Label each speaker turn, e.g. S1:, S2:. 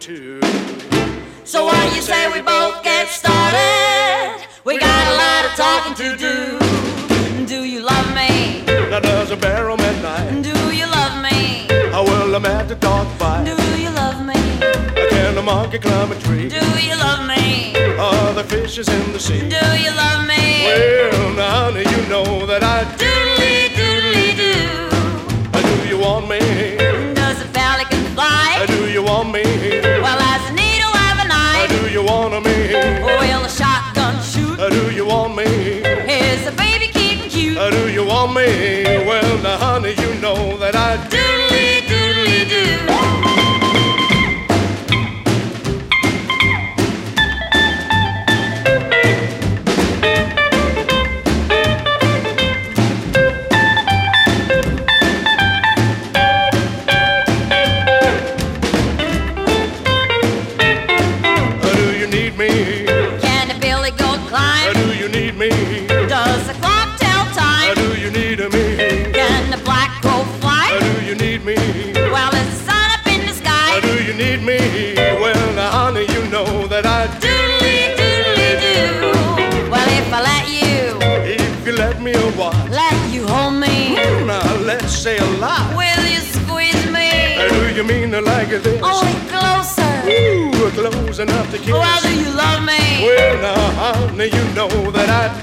S1: too.
S2: So why you say we both get started? We got a lot of talking to do. Do you love me?
S1: Now does a barrel midnight?
S2: Do you love me?
S1: Well, I'm at the dog fight.
S2: Do you love me?
S1: Can a monkey climb a tree?
S2: Do you love me?
S1: Are the fishes in the sea?
S2: Do you love me?
S1: Well, now honey, you know that I do.
S2: Doodly doodly do.
S1: Do you want me?
S2: Does a pelican fly?
S1: Do you want me?
S2: Well, as a needle have a knife.
S1: Do you want me?
S2: Will a shotgun shoot?
S1: Do you want me?
S2: Is a baby keeping cute?
S1: Do you want me? Well, now honey, you know that I do.
S2: Doodly doodly do. Can the billy goat climb?
S1: Do you need me?
S2: Does the clock tell time?
S1: Do you need me?
S2: Can the black crow fly?
S1: Do you need me?
S2: Well, is the sun up in the sky?
S1: Do you need me? Well, now honey, you know that I do.
S2: Doodly doodly do. Well, if I let you,
S1: if you let me a while,
S2: let you hold me.
S1: Now let's say a lot.
S2: Will you squeeze me?
S1: Do you mean it like this?
S2: Only closer.
S1: Ooh, close enough to kiss.
S2: Well, do you love me?
S1: Well, now honey, you know that I